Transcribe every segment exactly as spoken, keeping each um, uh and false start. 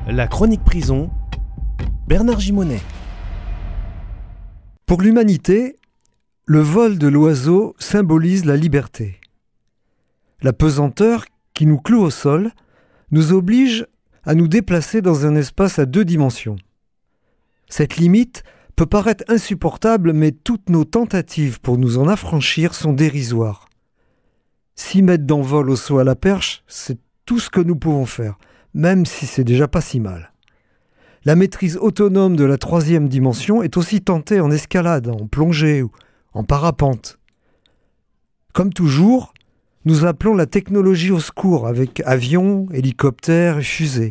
La chronique prison, Bernard Gimonet. Pour l'humanité, le vol de l'oiseau symbolise la liberté. La pesanteur qui nous cloue au sol nous oblige à nous déplacer dans un espace à deux dimensions. Cette limite peut paraître insupportable, mais toutes nos tentatives pour nous en affranchir sont dérisoires. Six mètres d'envol au saut à la perche, c'est tout ce que nous pouvons faire, même si c'est déjà pas si mal. La maîtrise autonome de la troisième dimension est aussi tentée en escalade, en plongée ou en parapente. Comme toujours, nous appelons la technologie au secours avec avions, hélicoptères et fusées.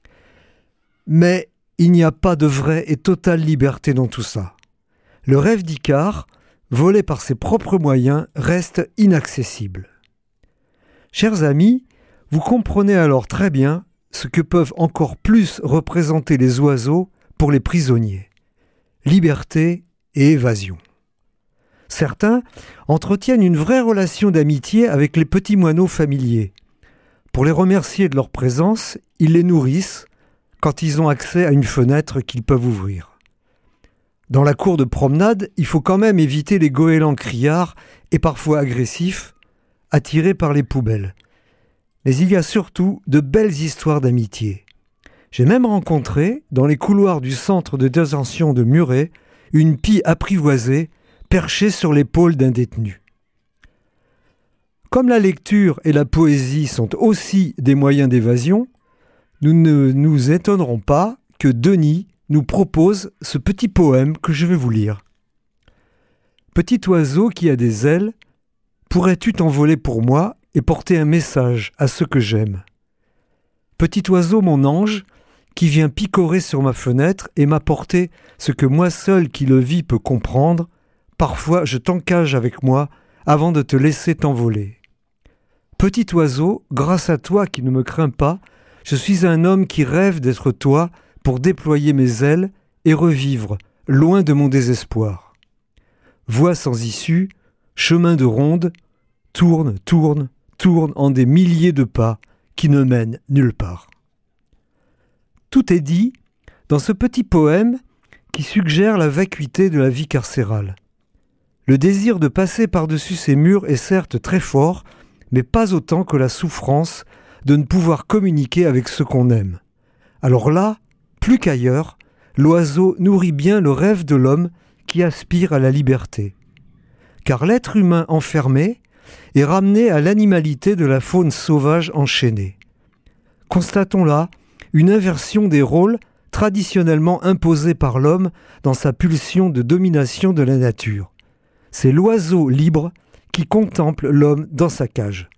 Mais il n'y a pas de vraie et totale liberté dans tout ça. Le rêve d'Icare, volé par ses propres moyens, reste inaccessible. Chers amis, vous comprenez alors très bien ce que peuvent encore plus représenter les oiseaux pour les prisonniers. Liberté et évasion. Certains entretiennent une vraie relation d'amitié avec les petits moineaux familiers. Pour les remercier de leur présence, ils les nourrissent quand ils ont accès à une fenêtre qu'ils peuvent ouvrir. Dans la cour de promenade, il faut quand même éviter les goélands criards et parfois agressifs, attirés par les poubelles. Mais il y a surtout de belles histoires d'amitié. J'ai même rencontré, dans les couloirs du centre de détention de Muret, une pie apprivoisée perchée sur l'épaule d'un détenu. Comme la lecture et la poésie sont aussi des moyens d'évasion, nous ne nous étonnerons pas que Denis nous propose ce petit poème que je vais vous lire. Petit oiseau qui a des ailes, pourrais-tu t'envoler pour moi et porter un message à ceux que j'aime? Petit oiseau, mon ange, qui vient picorer sur ma fenêtre et m'apporter ce que moi seul qui le vis peut comprendre, parfois je t'encage avec moi avant de te laisser t'envoler. Petit oiseau, grâce à toi qui ne me crains pas, je suis un homme qui rêve d'être toi pour déployer mes ailes et revivre, loin de mon désespoir. Voie sans issue, chemin de ronde, tourne, tourne, tourne en des milliers de pas qui ne mènent nulle part. Tout est dit dans ce petit poème qui suggère la vacuité de la vie carcérale. Le désir de passer par-dessus ces murs est certes très fort, mais pas autant que la souffrance de ne pouvoir communiquer avec ceux qu'on aime. Alors là, plus qu'ailleurs, l'oiseau nourrit bien le rêve de l'homme qui aspire à la liberté. Car l'être humain enfermé est ramené à l'animalité de la faune sauvage enchaînée. Constatons là une inversion des rôles traditionnellement imposés par l'homme dans sa pulsion de domination de la nature. C'est l'oiseau libre qui contemple l'homme dans sa cage.